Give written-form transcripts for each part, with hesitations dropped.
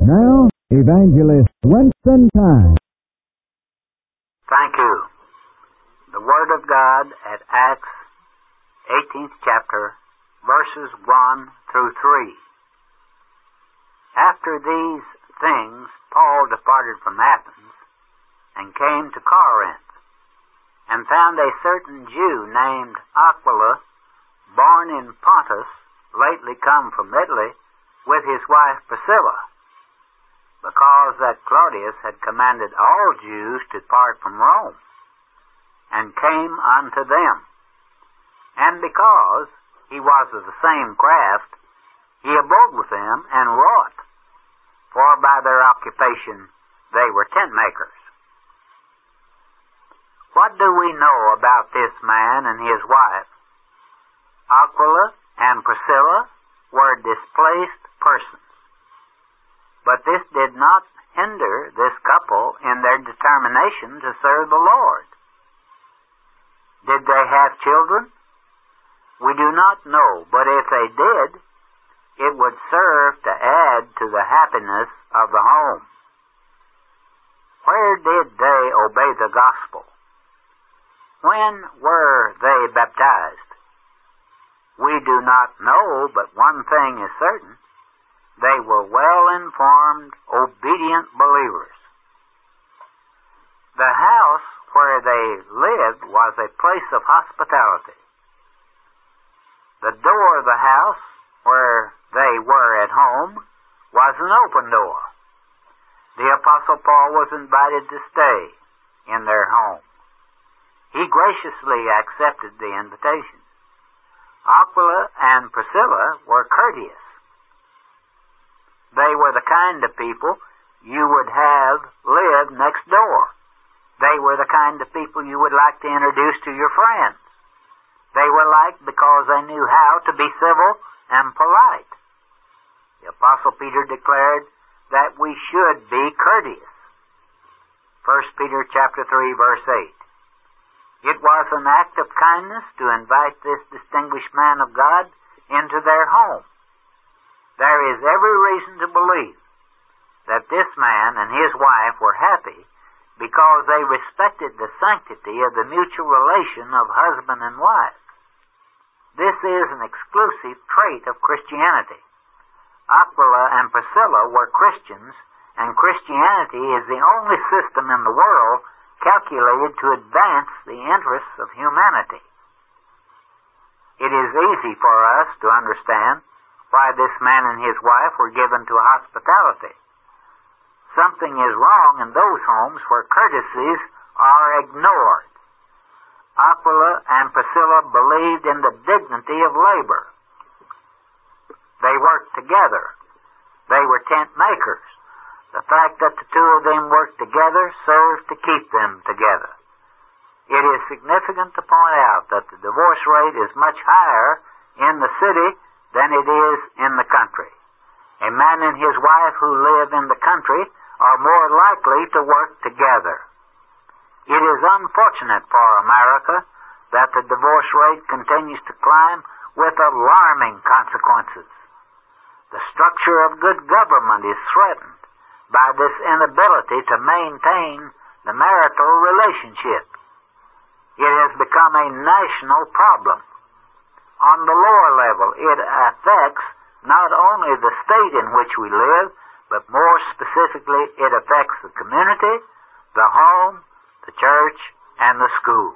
now, Evangelist Winston Time. Thank you. The Word of God at Acts 18th chapter, verses 1 through 3. After these things, Paul departed from Athens and came to Corinth, and found a certain Jew named Aquila, born in Pontus, lately come from Italy, with his wife Priscilla, because that Claudius had commanded all Jews to depart from Rome, and came unto them. And because he was of the same craft, he abode with them and wrought, for by their occupation they were tent makers. What do we know about this man and his wife? Aquila and Priscilla were displaced persons. But this did not hinder this couple in their determination to serve the Lord. Did they have children? We do not know, but if they did, it would serve to add to the happiness of the home. Where did they obey the gospel? When were they baptized? We do not know, but one thing is certain. They were well-informed, obedient believers. The house where they lived was a place of hospitality. The door of the house where they were at home was an open door. The Apostle Paul was invited to stay in their home. He graciously accepted the invitation. Aquila and Priscilla were courteous. They were the kind of people you would have live next door. They were the kind of people you would like to introduce to your friends. They were liked because they knew how to be civil and polite. The Apostle Peter declared that we should be courteous. 1 Peter chapter 3, verse 8. It was an act of kindness to invite this distinguished man of God into their home. There is every reason to believe that this man and his wife were happy because they respected the sanctity of the mutual relation of husband and wife. This is an exclusive trait of Christianity. Aquila and Priscilla were Christians, and Christianity is the only system in the world calculated to advance the interests of humanity. It is easy for us to understand why this man and his wife were given to hospitality. Something is wrong in those homes where courtesies are ignored. Aquila and Priscilla believed in the dignity of labor. They worked together. They were tent makers. The fact that the two of them worked together served to keep them together. It is significant to point out that the divorce rate is much higher in the city than it is in the country. A man and his wife who live in the country are more likely to work together. It is unfortunate for America that the divorce rate continues to climb with alarming consequences. The structure of good government is threatened by this inability to maintain the marital relationship. It has become a national problem. On the lower level, it affects not only the state in which we live, but more specifically, it affects the community, the home, the church, and the school.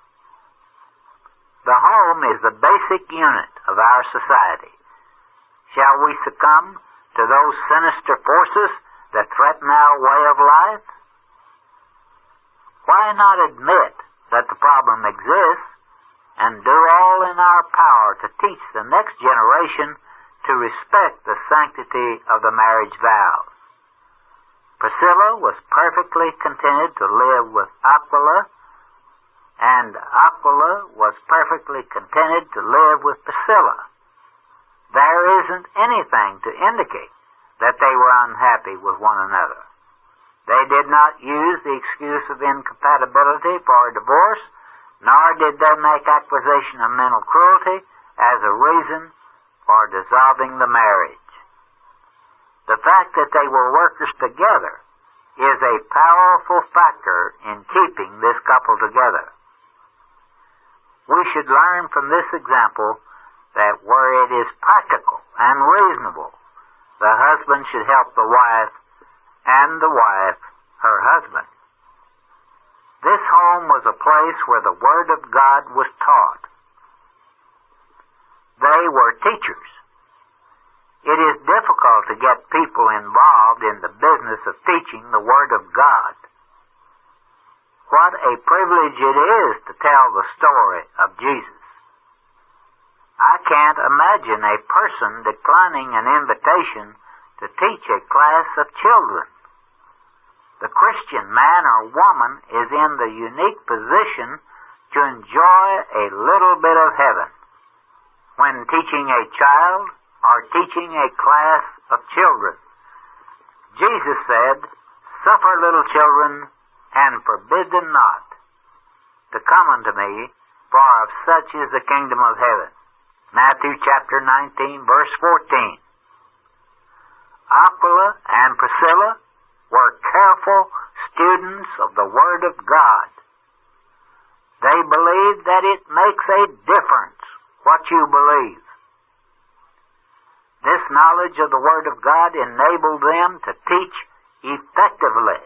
The home is the basic unit of our society. Shall we succumb to those sinister forces that threaten our way of life? Why not admit that the problem exists and do all in our power to teach the next generation to respect the sanctity of the marriage vows? Priscilla was perfectly contented to live with Aquila, and Aquila was perfectly contented to live with Priscilla. There isn't anything to indicate that they were unhappy with one another. They did not use the excuse of incompatibility for a divorce, nor did they make accusation of mental cruelty as a reason for dissolving the marriage. The fact that they were workers together is a powerful factor in keeping this couple together. We should learn from this example that where it is practical and reasonable, the husband should help the wife and the wife her husband. This home was a place where the Word of God was taught. They were teachers. It is difficult to get people involved in the business of teaching the Word of God. What a privilege it is to tell the story of Jesus. I can't imagine a person declining an invitation to teach a class of children. The Christian man or woman is in the unique position to enjoy a little bit of heaven when teaching a child or teaching a class of children. Jesus said, "Suffer little children and forbid them not to come unto me, for of such is the kingdom of heaven." Matthew chapter 19, verse 14. Aquila and Priscilla were careful students of the Word of God. They believed that it makes a difference what you believe. This knowledge of the Word of God enabled them to teach effectively.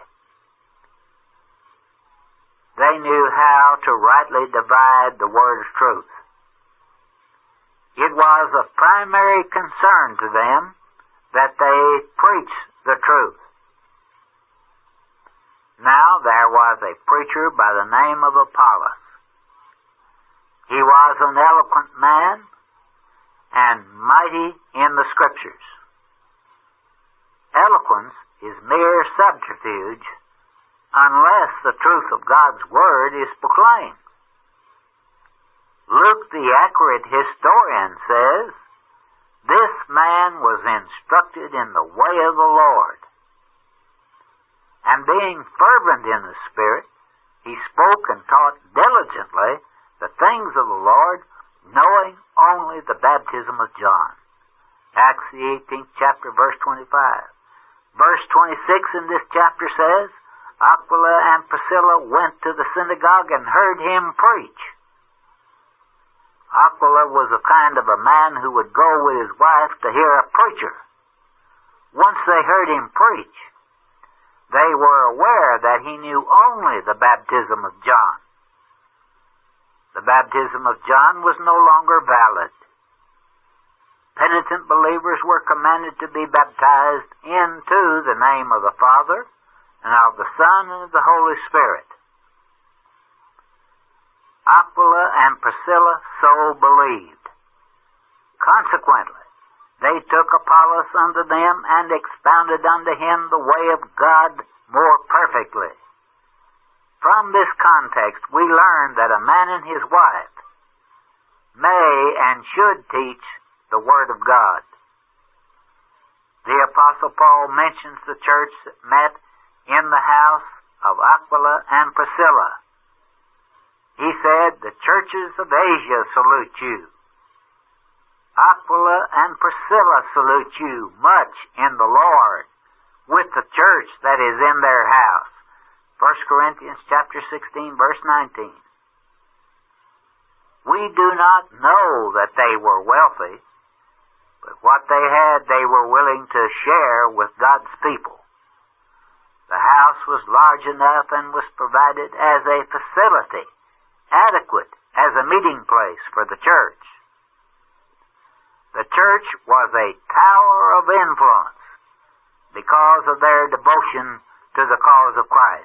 They knew how to rightly divide the Word of truth. It was of primary concern to them that they preach the truth. Now there was a preacher by the name of Apollos. He was an eloquent man and mighty in the Scriptures. Eloquence is mere subterfuge unless the truth of God's Word is proclaimed. Luke, the accurate historian, says, "This man was instructed in the way of the Lord. And being fervent in the Spirit, he spoke and taught diligently the things of the Lord, knowing only the baptism of John." Acts the 18th chapter, verse 25. Verse 26 in this chapter says, Aquila and Priscilla went to the synagogue and heard him preach. Aquila was a kind of a man who would go with his wife to hear a preacher. Once they heard him preach, they were aware that he knew only the baptism of John. The baptism of John was no longer valid. Penitent believers were commanded to be baptized into the name of the Father, and of the Son, and of the Holy Spirit. Aquila and Priscilla so believed. Consequently, they took Apollos unto them and expounded unto him the way of God more perfectly. From this context, we learn that a man and his wife may and should teach the Word of God. The Apostle Paul mentions the church that met in the house of Aquila and Priscilla. He said, "The churches of Asia salute you. Aquila and Priscilla salute you much in the Lord, with the church that is in their house." 1 Corinthians chapter 16, verse 19. We do not know that they were wealthy, but what they had they were willing to share with God's people. The house was large enough and was provided as a facility, adequate as a meeting place for the church. The church was a tower of influence because of their devotion to the cause of Christ.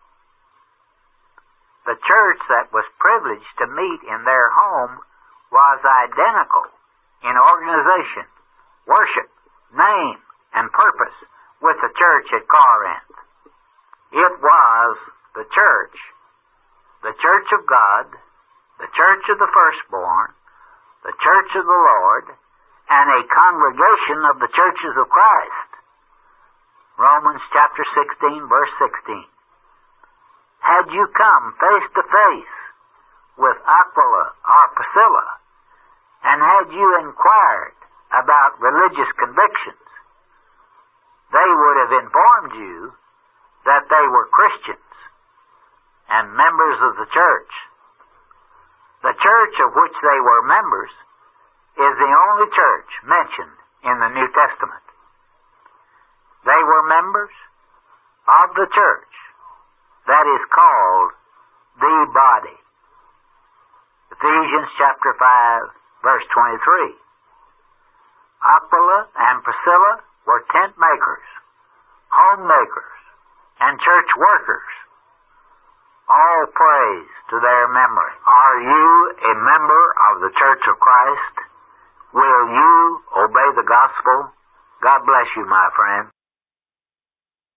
The church that was privileged to meet in their home was identical in organization, worship, name, and purpose with the church at Corinth. It was the church of God, the church of the firstborn, the church of the Lord, and a congregation of the churches of Christ. Romans chapter 16, verse 16. Had you come face to face with Aquila or Priscilla, and had you inquired about religious convictions, they would have informed you that they were Christians and members of the church. The church of which they were members is the only church mentioned in the New Testament. They were members of the church that is called the body. Ephesians chapter 5, verse 23. Aquila and Priscilla were tent makers, homemakers, and church workers. All praise to their memory. Are you a member of the Church of Christ? Will you obey the gospel? God bless you, my friend.